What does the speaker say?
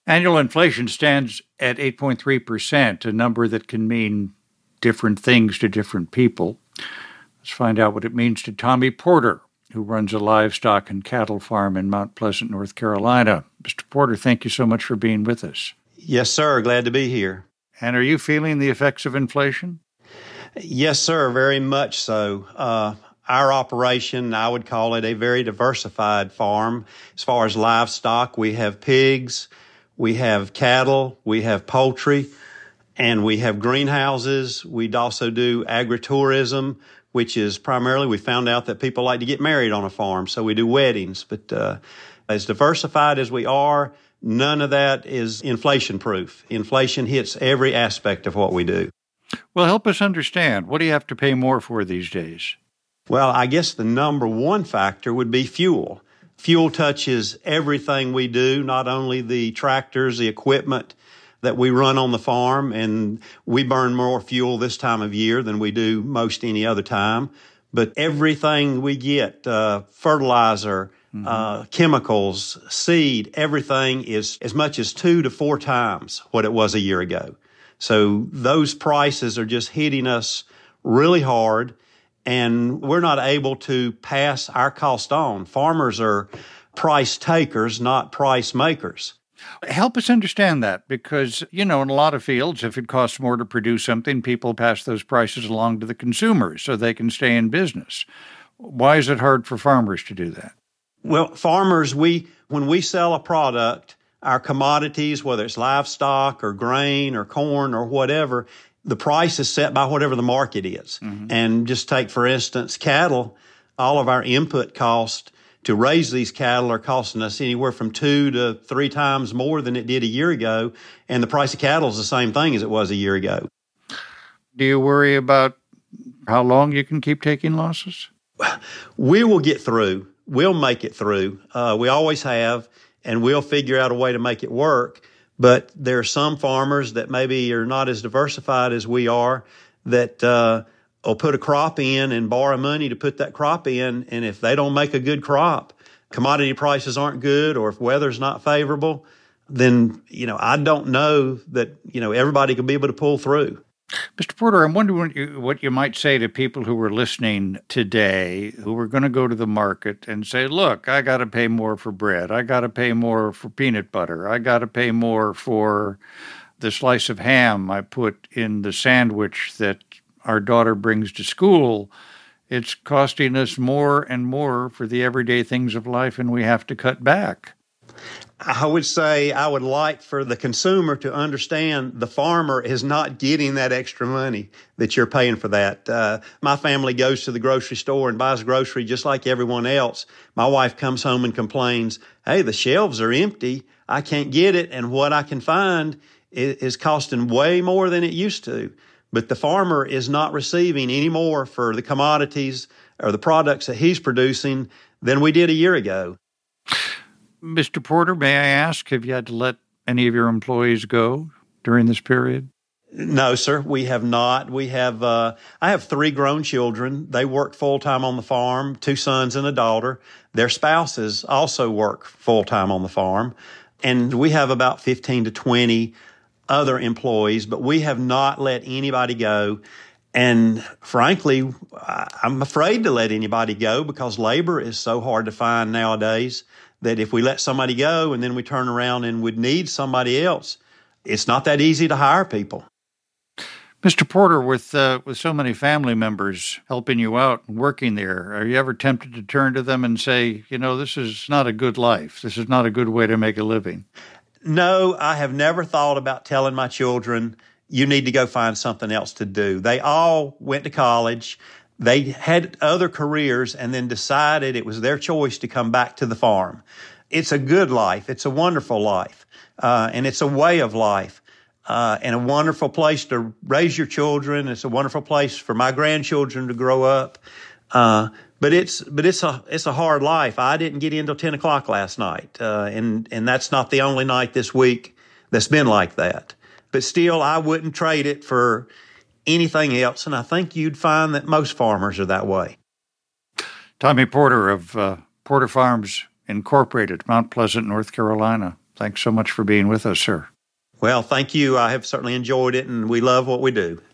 Annual inflation stands at 8.3%, a number that can mean different things to different people. Let's find out what it means to Tommy Porter, who runs a livestock and cattle farm in Mount Pleasant, North Carolina. Mr. Porter, thank you so much for being with us. Yes, sir. Glad to be here. And are you feeling the effects of inflation? Yes, sir. Very much so. Our operation, I would call it a very diversified farm. As far as livestock, we have pigs, we have cattle, we have poultry, and we have greenhouses. We'd also do agritourism, which is primarily, we found out that people like to get married on a farm, so we do weddings. But as diversified as we are, none of that is inflation-proof. Inflation hits every aspect of what we do. Well, help us understand. What do you have to pay more for these days? Well, I guess the number one factor would be fuel. Fuel touches everything we do, not only the tractors, the equipment that we run on the farm, and we burn more fuel this time of year than we do most any other time. But everything we get, fertilizer, chemicals, seed, everything is as much as 2 to 4 times what it was a year ago. So those prices are just hitting us really hard, and we're not able to pass our cost on. Farmers are price takers, not price makers. Help us understand that, because, in a lot of fields, if it costs more to produce something, people pass those prices along to the consumers so they can stay in business. Why is it hard for farmers to do that? Well, farmers, when we sell a product, our commodities, whether it's livestock or grain or corn or whatever, the price is set by whatever the market is. Mm-hmm. And just take, for instance, cattle. All of our input costs to raise these cattle are costing us anywhere from 2 to 3 times more than it did a year ago. And the price of cattle is the same thing as it was a year ago. Do you worry about how long you can keep taking losses? We will get through. We'll make it through. We always have, and we'll figure out a way to make it work. But there are some farmers that maybe are not as diversified as we are that will put a crop in and borrow money to put that crop in. And if they don't make a good crop, commodity prices aren't good, or if weather's not favorable, then, I don't know that, everybody can be able to pull through. Mr. Porter, I'm wondering what you might say to people who are listening today who are going to go to the market and say, look, I got to pay more for bread. I got to pay more for peanut butter. I got to pay more for the slice of ham I put in the sandwich that our daughter brings to school. It's costing us more and more for the everyday things of life, and we have to cut back. I would say I would like for the consumer to understand the farmer is not getting that extra money that you're paying for that. My family goes to the grocery store and buys grocery just like everyone else. My wife comes home and complains, hey, the shelves are empty. I can't get it. And what I can find is costing way more than it used to. But the farmer is not receiving any more for the commodities or the products that he's producing than we did a year ago. Mr. Porter, may I ask, have you had to let any of your employees go during this period? No, sir, we have not. I have 3 grown children. They work full-time on the farm, 2 sons and a daughter. Their spouses also work full-time on the farm. And we have about 15 to 20 other employees, but we have not let anybody go. And frankly, I'm afraid to let anybody go because labor is so hard to find nowadays that if we let somebody go and then we turn around and would need somebody else, it's not that easy to hire people. Mr. Porter, with so many family members helping you out and working there, are you ever tempted to turn to them and say, this is not a good life. This is not a good way to make a living? No, I have never thought about telling my children, you need to go find something else to do. They all went to college. They had other careers and then decided it was their choice to come back to the farm. It's a good life. It's a wonderful life. And it's a way of life. And a wonderful place to raise your children. It's a wonderful place for my grandchildren to grow up. But it's a hard life. I didn't get in until 10 o'clock last night. And that's not the only night this week that's been like that. But still, I wouldn't trade it for anything else. And I think you'd find that most farmers are that way. Tommy Porter of Porter Farms Incorporated, Mount Pleasant, North Carolina. Thanks so much for being with us, sir. Well, thank you. I have certainly enjoyed it, and we love what we do.